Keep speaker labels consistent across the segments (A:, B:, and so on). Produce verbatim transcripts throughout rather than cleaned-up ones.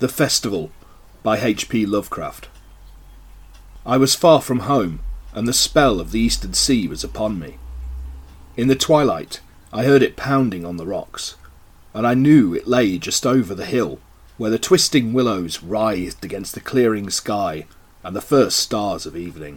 A: The Festival by H P Lovecraft. I was far from home, and the spell of the eastern sea was upon me. In the twilight I heard it pounding on the rocks, and I knew it lay just over the hill, where the twisting willows writhed against the clearing sky and the first stars of evening.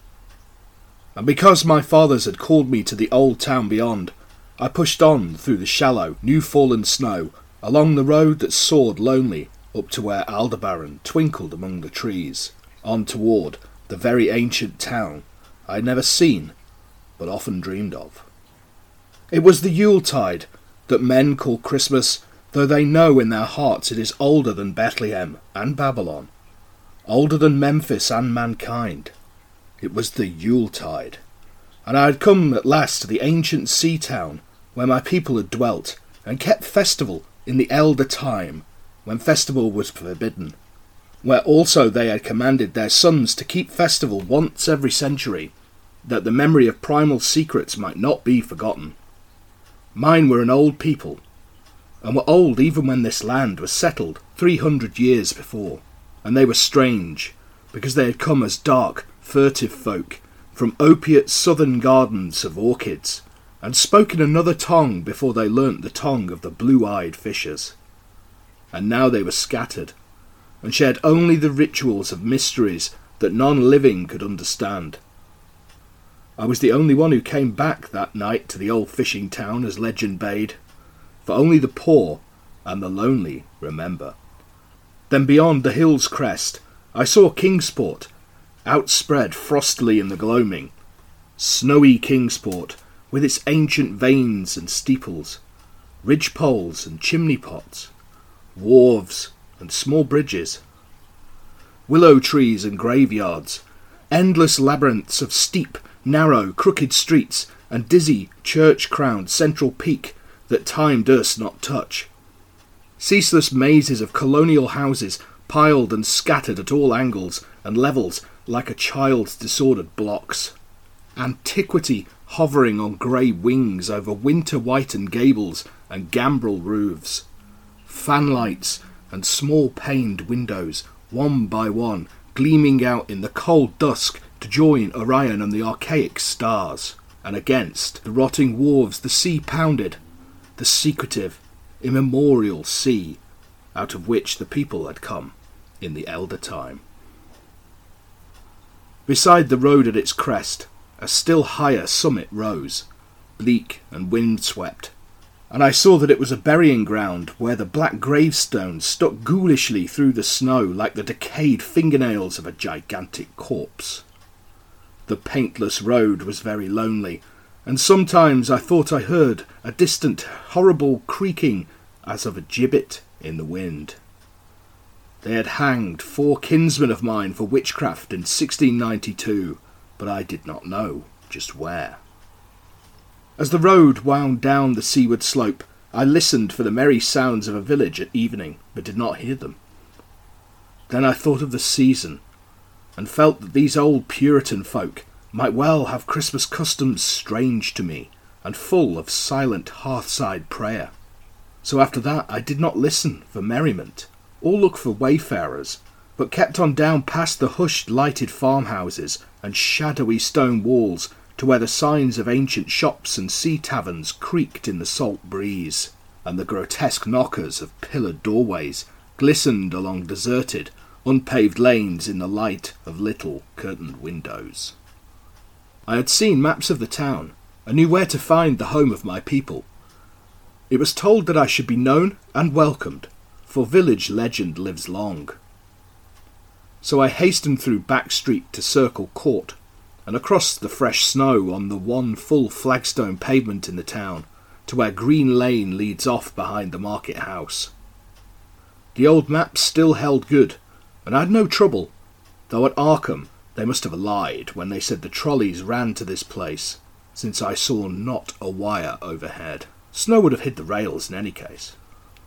A: And because my fathers had called me to the old town beyond, I pushed on through the shallow, new-fallen snow, along the road that soared lonely up to where Aldebaran twinkled among the trees, on toward the very ancient town I had never seen, but often dreamed of. It was the Yuletide that men call Christmas, though they know in their hearts it is older than Bethlehem and Babylon, older than Memphis and mankind. It was the Yuletide, and I had come at last to the ancient sea town where my people had dwelt, and kept festival in the elder time, when festival was forbidden, where also they had commanded their sons to keep festival once every century, that the memory of primal secrets might not be forgotten. Mine were an old people, and were old even when this land was settled three hundred years before, and they were strange, because they had come as dark, furtive folk from opiate southern gardens of orchids, and spoken another tongue before they learnt the tongue of the blue-eyed fishers. And now they were scattered, and shared only the rituals of mysteries that none living could understand. I was the only one who came back that night to the old fishing town as legend bade, for only the poor and the lonely remember. Then beyond the hill's crest I saw Kingsport, outspread frostily in the gloaming, snowy Kingsport, with its ancient vanes and steeples, ridge-poles and chimney-pots, wharves and small bridges, willow trees and graveyards, endless labyrinths of steep, narrow, crooked streets, and dizzy, church-crowned central peak that time durst not touch. Ceaseless mazes of colonial houses piled and scattered at all angles and levels like a child's disordered blocks. Antiquity hovering on grey wings over winter-whitened gables and gambrel roofs. Fanlights and small-paned windows, one by one, gleaming out in the cold dusk to join Orion and the archaic stars. And against the rotting wharves the sea pounded, the secretive, immemorial sea, out of which the people had come in the elder time. Beside the road at its crest, a still higher summit rose, bleak and wind-swept, and I saw that it was a burying ground where the black gravestones stuck ghoulishly through the snow like the decayed fingernails of a gigantic corpse. The paintless road was very lonely, and sometimes I thought I heard a distant, horrible creaking as of a gibbet in the wind. They had hanged four kinsmen of mine for witchcraft in sixteen ninety-two, but I did not know just where. As the road wound down the seaward slope, I listened for the merry sounds of a village at evening, but did not hear them. Then I thought of the season, and felt that these old Puritan folk might well have Christmas customs strange to me, and full of silent hearthside prayer. So after that I did not listen for merriment, or look for wayfarers, but kept on down past the hushed lighted farmhouses and shadowy stone walls to where the signs of ancient shops and sea taverns creaked in the salt breeze, and the grotesque knockers of pillared doorways glistened along deserted, unpaved lanes in the light of little curtained windows. I had seen maps of the town, and knew where to find the home of my people. It was told that I should be known and welcomed, for village legend lives long. So I hastened through Back Street to Circle Court, and across the fresh snow on the one full flagstone pavement in the town, to where Green Lane leads off behind the market house. The old maps still held good, and I had no trouble, though at Arkham they must have lied when they said the trolleys ran to this place, since I saw not a wire overhead. Snow would have hid the rails in any case.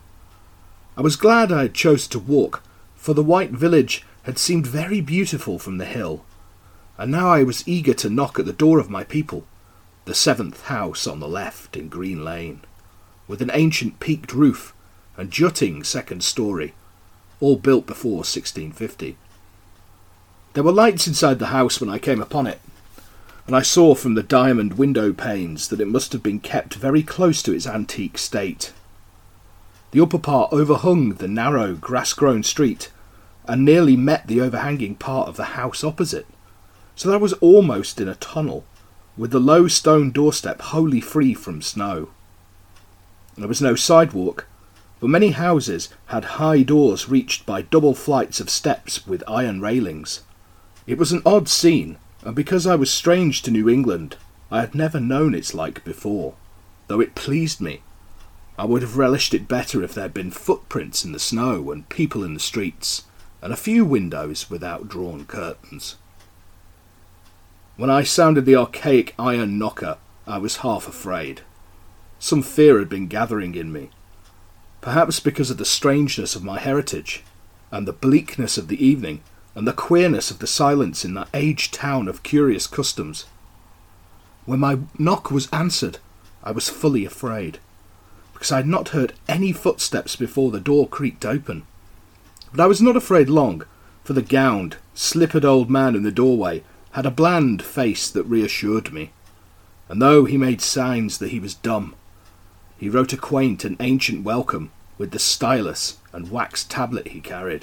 A: I was glad I had chosen to walk, for the white village had seemed very beautiful from the hill, and now I was eager to knock at the door of my people, the seventh house on the left in Green Lane, with an ancient peaked roof and jutting second story, all built before sixteen fifty. There were lights inside the house when I came upon it, and I saw from the diamond window panes that it must have been kept very close to its antique state. The upper part overhung the narrow, grass-grown street, and nearly met the overhanging part of the house opposite, so that I was almost in a tunnel, with the low stone doorstep wholly free from snow. There was no sidewalk, but many houses had high doors reached by double flights of steps with iron railings. It was an odd scene, and because I was strange to New England, I had never known its like before. Though it pleased me, I would have relished it better if there had been footprints in the snow and people in the streets, and a few windows without drawn curtains. When I sounded the archaic iron knocker, I was half afraid. Some fear had been gathering in me, perhaps because of the strangeness of my heritage, and the bleakness of the evening, and the queerness of the silence in that aged town of curious customs. When my knock was answered, I was fully afraid, because I had not heard any footsteps before the door creaked open. But I was not afraid long, for the gowned, slippered old man in the doorway had a bland face that reassured me, and though he made signs that he was dumb, he wrote a quaint and ancient welcome with the stylus and wax tablet he carried.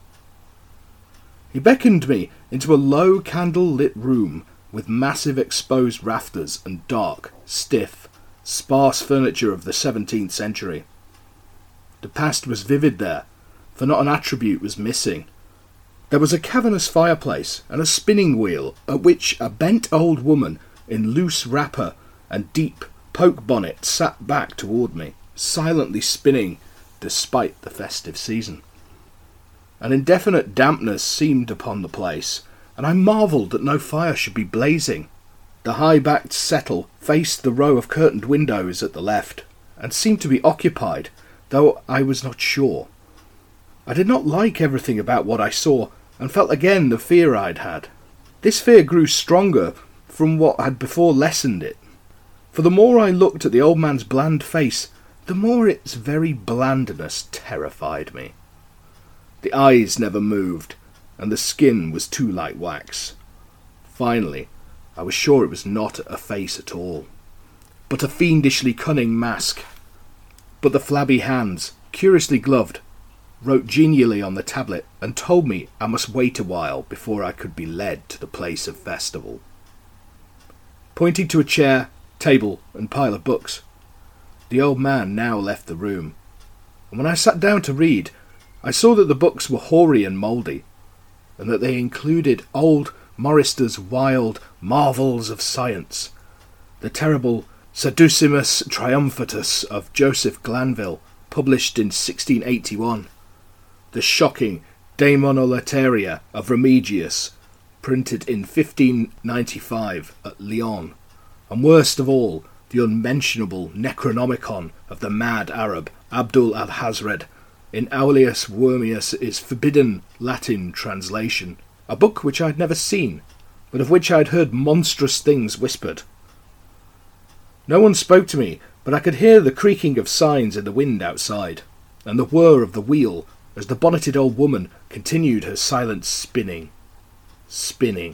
A: He beckoned me into a low candle-lit room with massive exposed rafters and dark, stiff, sparse furniture of the seventeenth century. The past was vivid there, for not an attribute was missing. There was a cavernous fireplace and a spinning wheel at which a bent old woman in loose wrapper and deep poke bonnet sat back toward me, silently spinning despite the festive season. An indefinite dampness seemed upon the place, and I marvelled that no fire should be blazing. The high-backed settle faced the row of curtained windows at the left, and seemed to be occupied, though I was not sure. I did not like everything about what I saw, and felt again the fear I'd had. This fear grew stronger from what had before lessened it, for the more I looked at the old man's bland face, the more its very blandness terrified me. The eyes never moved, and the skin was too like wax. Finally, I was sure it was not a face at all, but a fiendishly cunning mask. But the flabby hands, curiously gloved, wrote genially on the tablet and told me I must wait a while before I could be led to the place of festival. Pointing to a chair, table, and pile of books, the old man now left the room, and when I sat down to read, I saw that the books were hoary and mouldy, and that they included old Morister's wild Marvels of Science, the terrible Saducimus Triumphatus of Joseph Glanville, published in sixteen eighty-one, the shocking Daemonolateria of Remigius, printed in fifteen ninety-five at Lyon, and worst of all, the unmentionable Necronomicon of the mad Arab Abdul al-Hazred, in Aulus Wormius's forbidden Latin translation, a book which I had never seen, but of which I had heard monstrous things whispered. No one spoke to me, but I could hear the creaking of signs in the wind outside, and the whir of the wheel as the bonneted old woman continued her silent spinning. Spinning.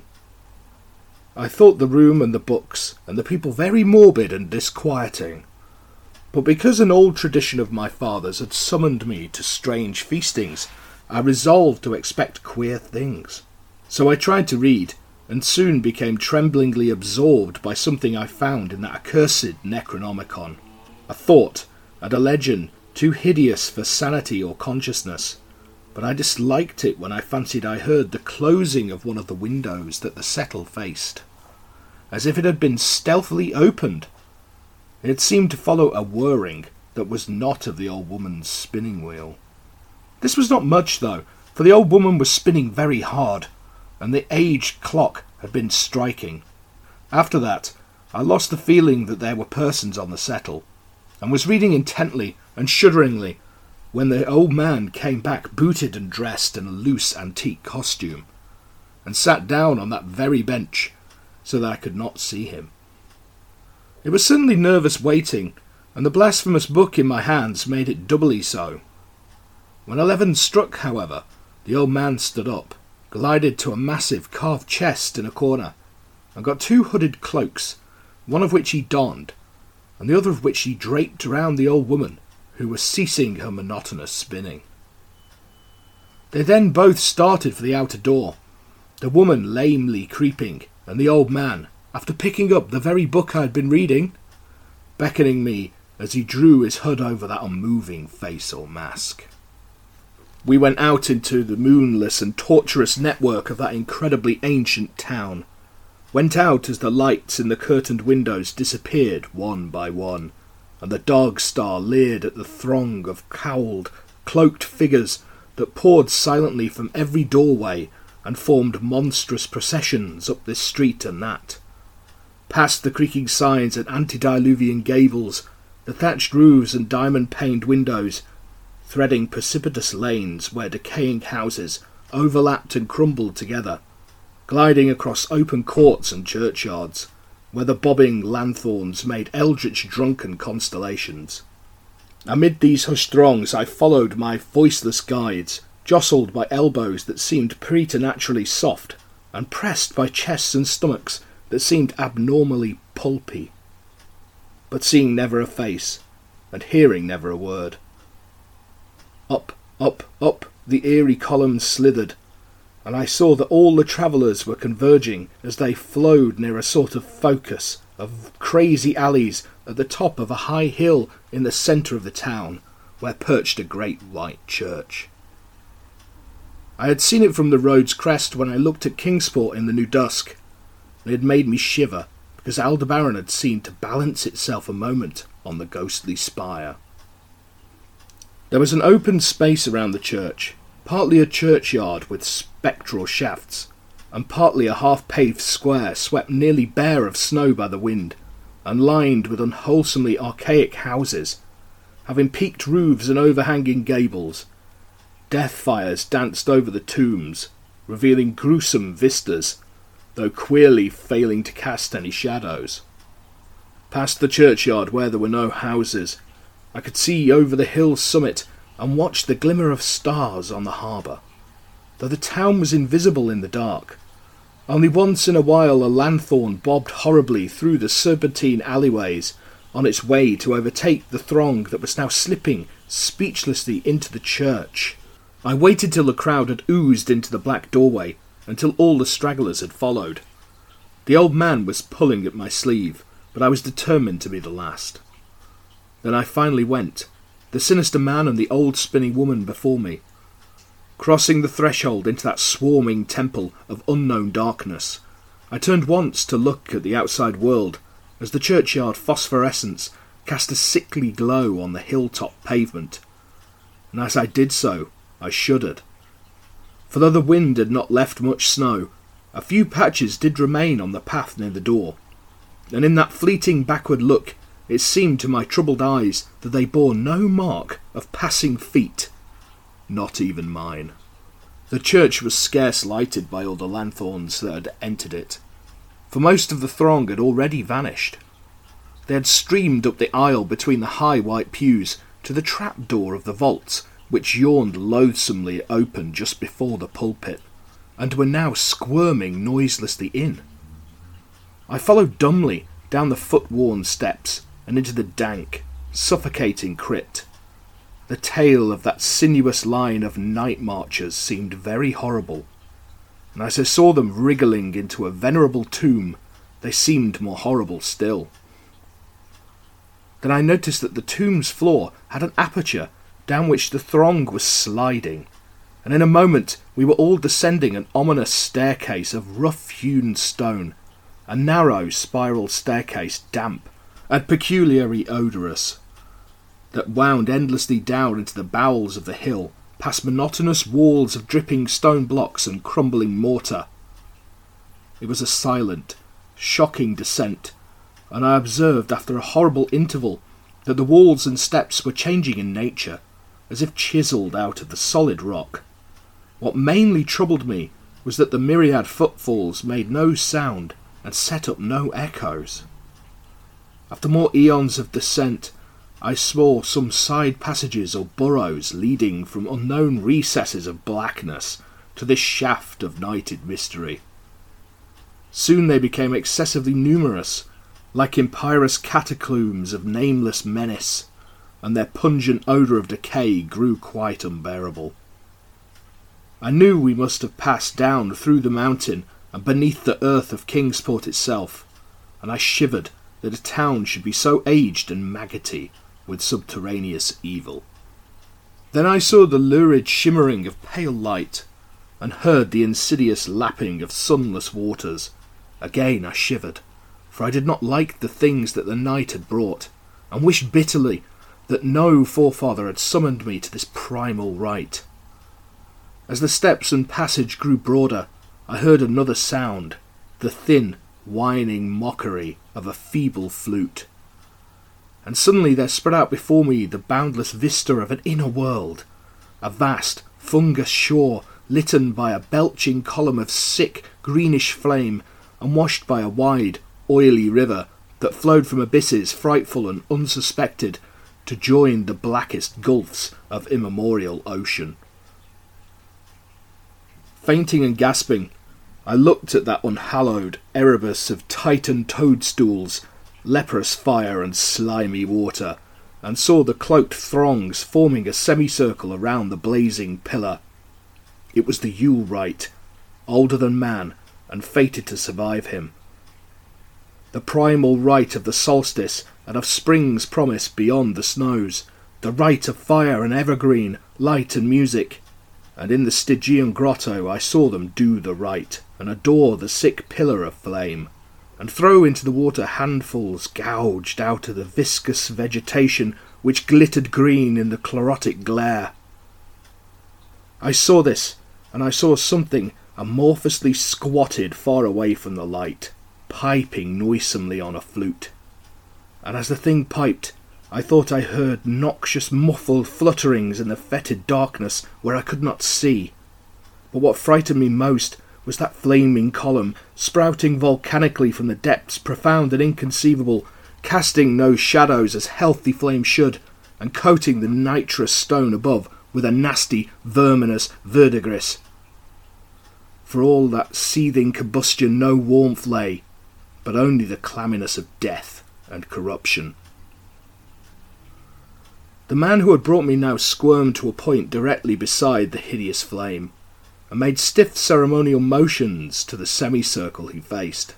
A: I thought the room and the books and the people very morbid and disquieting, but because an old tradition of my father's had summoned me to strange feastings, I resolved to expect queer things. So I tried to read, and soon became tremblingly absorbed by something I found in that accursed Necronomicon, a thought and a legend too hideous for sanity or consciousness, but I disliked it when I fancied I heard the closing of one of the windows that the settle faced, as if it had been stealthily opened. It seemed to follow a whirring that was not of the old woman's spinning wheel. This was not much, though, for the old woman was spinning very hard, and the aged clock had been striking. After that, I lost the feeling that there were persons on the settle, and was reading intently and shudderingly when the old man came back booted and dressed in a loose antique costume, and sat down on that very bench so that I could not see him. It was certainly nervous waiting, and the blasphemous book in my hands made it doubly so. When eleven struck, however, the old man stood up, glided to a massive carved chest in a corner, and got two hooded cloaks, one of which he donned, and the other of which he draped around the old woman, who was ceasing her monotonous spinning. They then both started for the outer door, the woman lamely creeping, and the old man, after picking up the very book I had been reading, beckoning me as he drew his hood over that unmoving face or mask. We went out into the moonless and tortuous network of that incredibly ancient town, went out as the lights in the curtained windows disappeared one by one, and the Dog Star leered at the throng of cowled, cloaked figures that poured silently from every doorway and formed monstrous processions up this street and that. Past the creaking signs and antediluvian gables, the thatched roofs and diamond-paned windows, threading precipitous lanes where decaying houses overlapped and crumbled together, gliding across open courts and churchyards, where the bobbing lanthorns made eldritch drunken constellations. Amid these hushed throngs I followed my voiceless guides, jostled by elbows that seemed preternaturally soft, and pressed by chests and stomachs that seemed abnormally pulpy, but seeing never a face, and hearing never a word. Up, up, up the eerie columns slithered, and I saw that all the travellers were converging as they flowed near a sort of focus of crazy alleys at the top of a high hill in the centre of the town, where perched a great white church. I had seen it from the road's crest when I looked at Kingsport in the new dusk. It had made me shiver, because Aldebaran had seemed to balance itself a moment on the ghostly spire. There was an open space around the church, partly a churchyard with spectral shafts, and partly a half-paved square swept nearly bare of snow by the wind, and lined with unwholesomely archaic houses, having peaked roofs and overhanging gables. Death fires danced over the tombs, revealing gruesome vistas, though queerly failing to cast any shadows. Past the churchyard where there were no houses, I could see over the hill's summit and watch the glimmer of stars on the harbour, though the town was invisible in the dark. Only once in a while a lanthorn bobbed horribly through the serpentine alleyways on its way to overtake the throng that was now slipping speechlessly into the church. I waited till the crowd had oozed into the black doorway, until all the stragglers had followed. The old man was pulling at my sleeve, but I was determined to be the last. Then I finally went, the sinister man and the old spinning woman before me. Crossing the threshold into that swarming temple of unknown darkness, I turned once to look at the outside world, as the churchyard phosphorescence cast a sickly glow on the hilltop pavement, and as I did so, I shuddered. For though the wind had not left much snow, a few patches did remain on the path near the door, and in that fleeting backward look it seemed to my troubled eyes that they bore no mark of passing feet, not even mine. The church was scarce lighted by all the lanthorns that had entered it, for most of the throng had already vanished. They had streamed up the aisle between the high white pews to the trap-door of the vault, which yawned loathsomely open just before the pulpit, and were now squirming noiselessly in. I followed dumbly down the foot-worn steps and into the dank, suffocating crypt. The tale of that sinuous line of night marchers seemed very horrible, and as I saw them wriggling into a venerable tomb, they seemed more horrible still. Then I noticed that the tomb's floor had an aperture down which the throng was sliding, and in a moment we were all descending an ominous staircase of rough-hewn stone, a narrow spiral staircase, damp and peculiarly odorous, that wound endlessly down into the bowels of the hill, past monotonous walls of dripping stone blocks and crumbling mortar. It was a silent, shocking descent, and I observed after a horrible interval that the walls and steps were changing in nature, as if chiselled out of the solid rock. What mainly troubled me was that the myriad footfalls made no sound and set up no echoes. After more eons of descent, I saw some side passages or burrows leading from unknown recesses of blackness to this shaft of nighted mystery. Soon they became excessively numerous, like impyrous catacombs of nameless menace, and their pungent odour of decay grew quite unbearable. I knew we must have passed down through the mountain and beneath the earth of Kingsport itself, and I shivered that a town should be so aged and maggoty with subterraneous evil. Then I saw the lurid shimmering of pale light, and heard the insidious lapping of sunless waters. Again I shivered, for I did not like the things that the night had brought, and wished bitterly that no forefather had summoned me to this primal rite. As the steps and passage grew broader, I heard another sound, the thin, whining mockery of a feeble flute. And suddenly there spread out before me the boundless vista of an inner world, a vast, fungus shore litten by a belching column of sick, greenish flame, and washed by a wide, oily river that flowed from abysses frightful and unsuspected to join the blackest gulfs of immemorial ocean. Fainting and gasping, I looked at that unhallowed Erebus of Titan toadstools, leprous fire and slimy water, and saw the cloaked throngs forming a semicircle around the blazing pillar. It was the Yule rite, older than man, and fated to survive him. The primal rite of the solstice and of spring's promise beyond the snows, the rite of fire and evergreen, light and music. And in the Stygian grotto I saw them do the rite, and adore the sick pillar of flame, and throw into the water handfuls gouged out of the viscous vegetation which glittered green in the chlorotic glare. I saw this, and I saw something amorphously squatted far away from the light, piping noisomely on a flute. And as the thing piped, I thought I heard noxious muffled flutterings in the fetid darkness where I could not see. But what frightened me most was that flaming column, sprouting volcanically from the depths profound and inconceivable, casting no shadows as healthy flame should, and coating the nitrous stone above with a nasty, verminous verdigris. For all that seething combustion no warmth lay, but only the clamminess of death and corruption. The man who had brought me now squirmed to a point directly beside the hideous flame, and made stiff ceremonial motions to the semicircle he faced.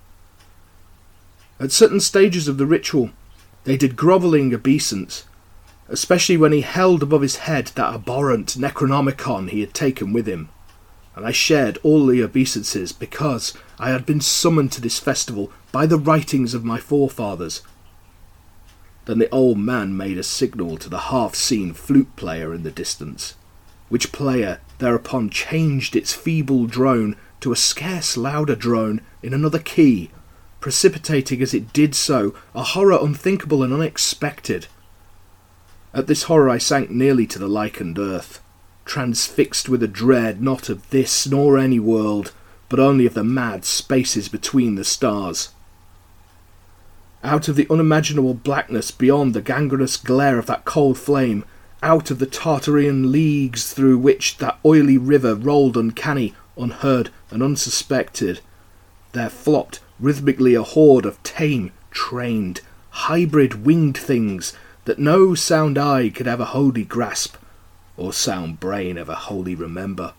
A: At certain stages of the ritual, they did grovelling obeisance, especially when he held above his head that abhorrent Necronomicon he had taken with him, and I shared all the obeisances because I had been summoned to this festival by the writings of my forefathers. Then the old man made a signal to the half-seen flute player in the distance, which player thereupon changed its feeble drone to a scarce louder drone in another key, precipitating as it did so a horror unthinkable and unexpected. At this horror I sank nearly to the lichened earth, transfixed with a dread not of this nor any world, but only of the mad spaces between the stars. Out of the unimaginable blackness beyond the gangrenous glare of that cold flame, out of the Tartarian leagues through which that oily river rolled uncanny, unheard, and unsuspected, there flopped rhythmically a horde of tame, trained, hybrid winged things that no sound eye could ever wholly grasp, or sound brain ever wholly remember.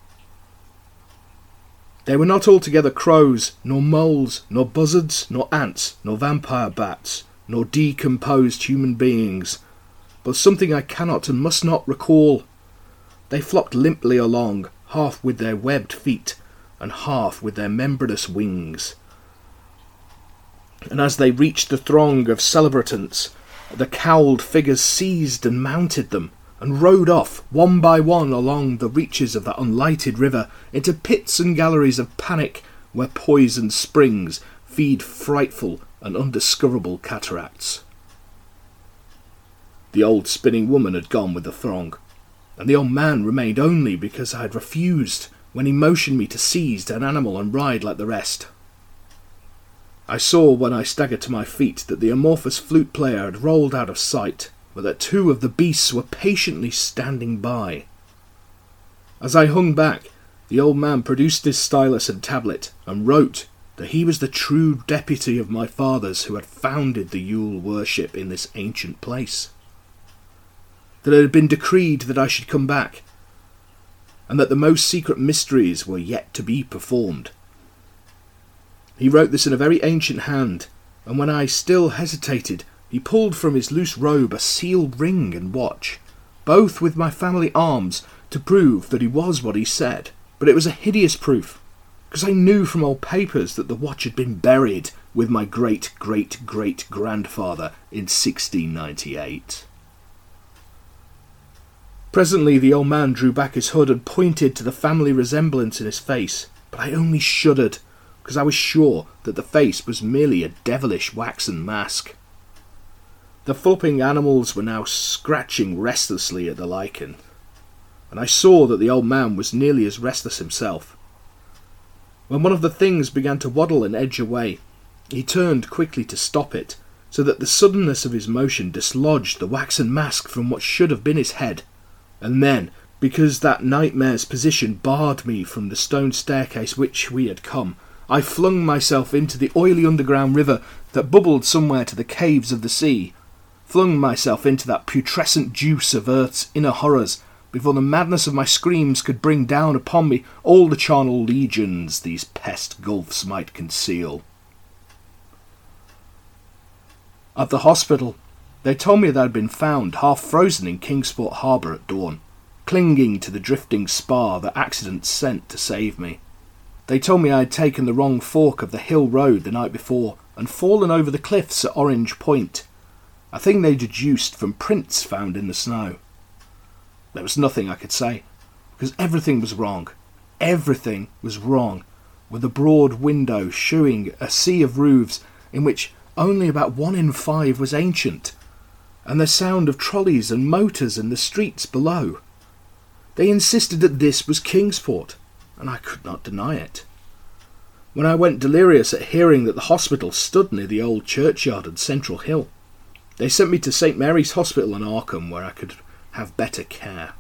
A: They were not altogether crows, nor moles, nor buzzards, nor ants, nor vampire bats, nor decomposed human beings, but something I cannot and must not recall. They flopped limply along, half with their webbed feet, and half with their membranous wings. And as they reached the throng of celebratants, the cowled figures seized and mounted them, and rode off, one by one, along the reaches of that unlighted river, into pits and galleries of panic, where poisoned springs feed frightful and undiscoverable cataracts. The old spinning woman had gone with the throng, and the old man remained only because I had refused when he motioned me to seize an animal and ride like the rest. I saw when I staggered to my feet that the amorphous flute player had rolled out of sight, but that two of the beasts were patiently standing by. As I hung back, the old man produced his stylus and tablet, and wrote that he was the true deputy of my fathers who had founded the Yule worship in this ancient place. That it had been decreed that I should come back, and that the most secret mysteries were yet to be performed. He wrote this in a very ancient hand, and when I still hesitated, he pulled from his loose robe a sealed ring and watch, both with my family arms, to prove that he was what he said. But it was a hideous proof, because I knew from old papers that the watch had been buried with my great-great-great-grandfather in sixteen ninety-eight. Presently the old man drew back his hood and pointed to the family resemblance in his face, but I only shuddered, because I was sure that the face was merely a devilish waxen mask. The flopping animals were now scratching restlessly at the lichen, and I saw that the old man was nearly as restless himself. When one of the things began to waddle and edge away, he turned quickly to stop it, so that the suddenness of his motion dislodged the waxen mask from what should have been his head, and then, because that nightmare's position barred me from the stone staircase which we had come, I flung myself into the oily underground river that bubbled somewhere to the caves of the sea, flung myself into that putrescent juice of earth's inner horrors, before the madness of my screams could bring down upon me all the charnel legions these pest gulfs might conceal. At the hospital, they told me that I had been found half frozen in Kingsport Harbour at dawn, clinging to the drifting spar that accident sent to save me. They told me I had taken the wrong fork of the hill road the night before and fallen over the cliffs at Orange Point, a thing they deduced from prints found in the snow. There was nothing I could say, because everything was wrong. Everything was wrong, with a broad window showing a sea of roofs in which only about one in five was ancient, and the sound of trolleys and motors in the streets below. They insisted that this was Kingsport, and I could not deny it. When I went delirious at hearing that the hospital stood near the old churchyard at Central Hill, they sent me to Saint Mary's Hospital in Arkham, where I could have better care.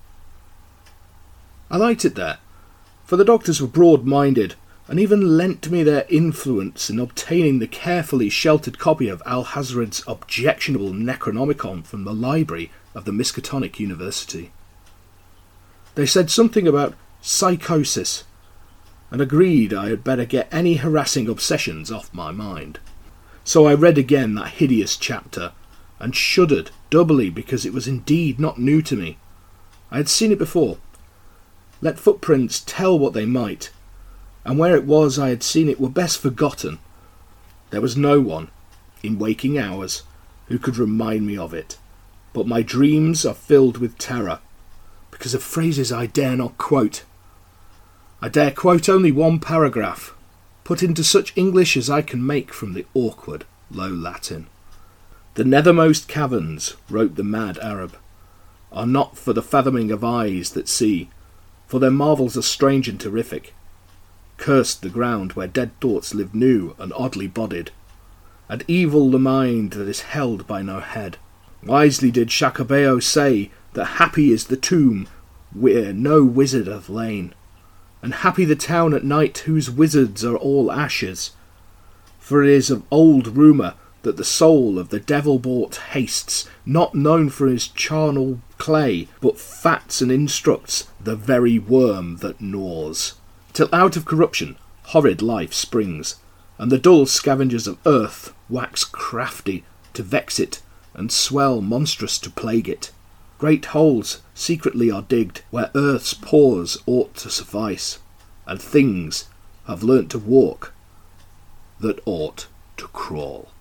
A: I liked it there, for the doctors were broad-minded, and even lent me their influence in obtaining the carefully sheltered copy of Alhazred's objectionable Necronomicon from the library of the Miskatonic University. They said something about psychosis, and agreed I had better get any harassing obsessions off my mind. So I read again that hideous chapter, and shuddered doubly because it was indeed not new to me. I had seen it before. Let footprints tell what they might, and where it was I had seen it were best forgotten. There was no one, in waking hours, who could remind me of it, but my dreams are filled with terror, because of phrases I dare not quote. I dare quote only one paragraph, put into such English as I can make from the awkward Low Latin. "The nethermost caverns," wrote the mad Arab, "are not for the fathoming of eyes that see, for their marvels are strange and terrific. Cursed the ground where dead thoughts live new and oddly bodied, and evil the mind that is held by no head. Wisely did Shakabeo say that happy is the tomb where no wizard hath lain, and happy the town at night whose wizards are all ashes. For it is of old rumour that the soul of the devil-bought hastes, not known for his charnel clay, but fats and instructs the very worm that gnaws, till out of corruption horrid life springs, and the dull scavengers of earth wax crafty to vex it, and swell monstrous to plague it. Great holes secretly are digged, where earth's pores ought to suffice, and things have learnt to walk that ought to crawl."